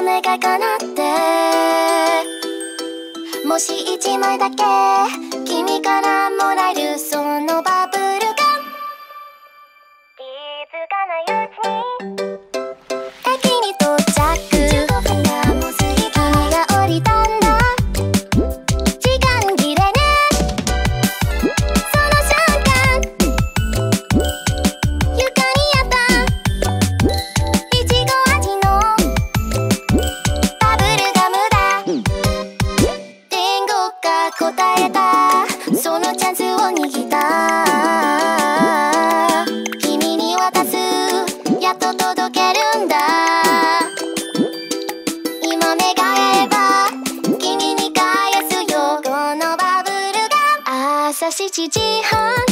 願い叶って、もし一枚だけ君からもらえるそのバブルガン、気づかないうちに駅に到着、15分がもう過ぎた、君が降りたんだ、時間切れね、その瞬間床にあったいちご味のバブルガムだ、天国が答えた、そのチャンスを握った、君に渡す、やっと届けるんだ、今願えば君に返すよこのバブルガム、朝7時半